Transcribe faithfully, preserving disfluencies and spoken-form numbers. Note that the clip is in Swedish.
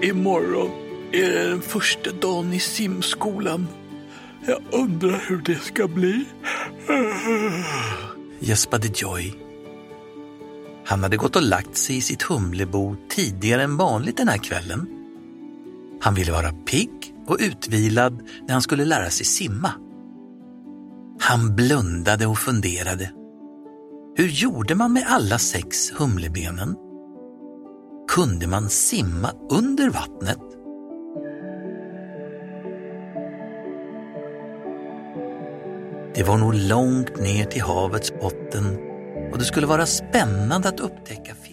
Imorgon är det den första dagen i simskolan. Jag undrar hur det ska bli. Gäspade Joy. Han hade gått och lagt sig i sitt humlebo tidigare än vanligt den här kvällen. Han ville vara pigg och utvilad när han skulle lära sig simma. Han blundade och funderade. Hur gjorde man med alla sex humlebenen? Kunde man simma under vattnet? Det var nog långt ner till havets botten och det skulle vara spännande att upptäcka fisk.